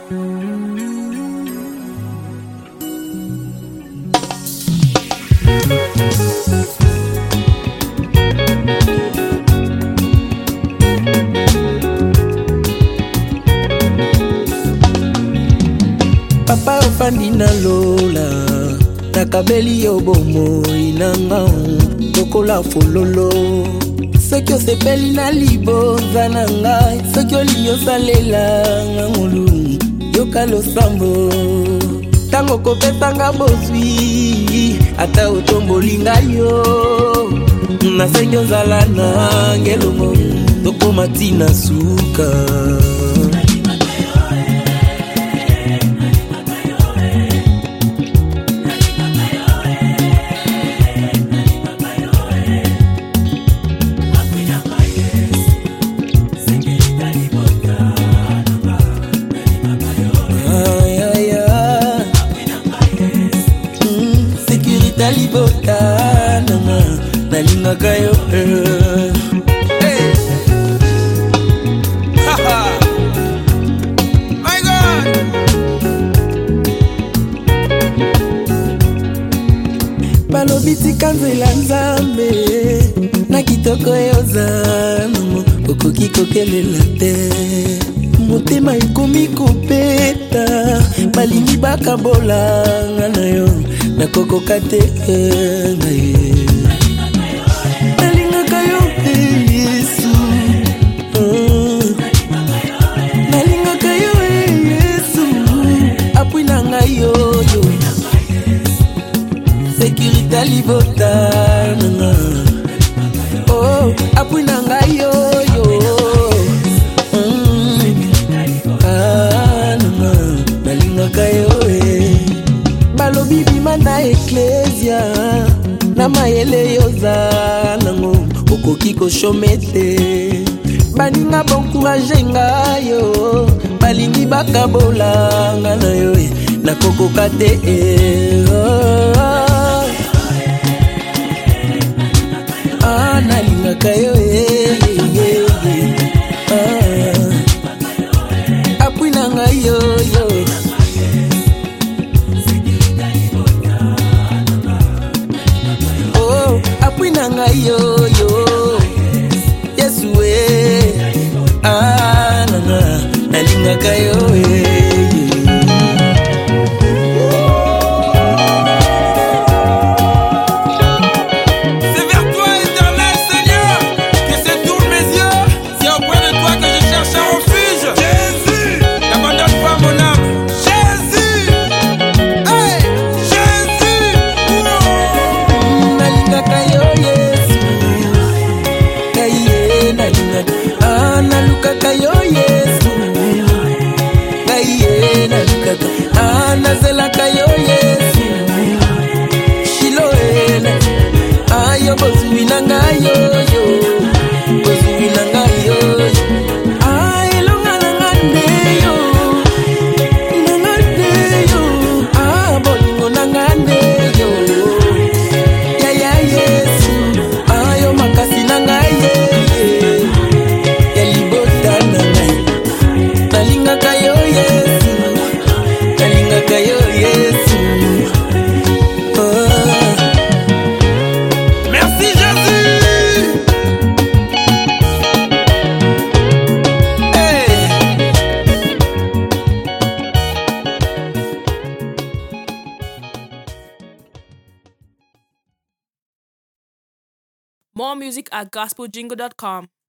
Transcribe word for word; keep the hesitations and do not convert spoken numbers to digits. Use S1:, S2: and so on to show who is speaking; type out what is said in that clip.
S1: Papa ofandi na lola nakabeli yo bomoi nanga lokola fololo soki osepeli na libonza na ngai soki olingi osalela ngangulu yoka losambo tango kopesanga bozwi ata otomboli ngai yo nasengi ozala na ngelongo tokoma tina suka. Libota nanga nalinga kayo hey haha my god balobiti kanzela nzambe na kitoko yozana okoki kokelela te motema ekomi kopeta balingi bakabolanga na yo nakokoka te nalingaka yo te Yesu nalingaka yo Yesu apui na ngai yoyo sécurité libota nanga oh apui na ngai yoyo ah nanga nalingaka yo balobi bima na eklesia na mayele yoza nango okoki koshome te baninga boncourage ngai yo balingi bakabolanga na yo nakokoka te ah nalingaka yo apui na ngai yoyo apui na ngai yoyo Yesu we ah nanga nalingaka yo c'est vers toi éternel Seigneur que se tournent mes yeux, c'est auprès de toi que je cherche un refuge. Jésus, n'abandonne pas mon âme. Jésus, hey Jésus, oh nalingaka yo nalukaka yo Yesu ngai nalukaka nazelaka yo Yesu shiloela ayo bozwi na ngai yoyo bozwi na ngai yoyo elonga na ngande yo na ngande yo bolingo na ngande yo yaya Yesu ayo makasi na ngai yo Yesu oh. Merci Jésus hey.
S2: More music at gospel jingle dot com.